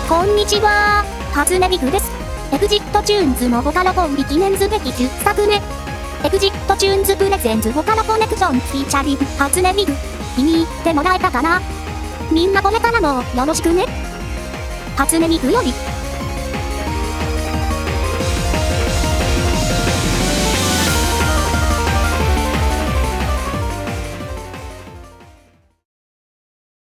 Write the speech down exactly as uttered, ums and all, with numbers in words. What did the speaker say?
こんにちは、初音ミクです。エグジットチューンズのボカロコンビ記念すべきじゅっさくめ。エグジットチューンズプレゼンツボカロコネクションフィーチャリング初音ミク。気に入ってもらえたかな？みんなこれからもよろしくね。初音ミクより。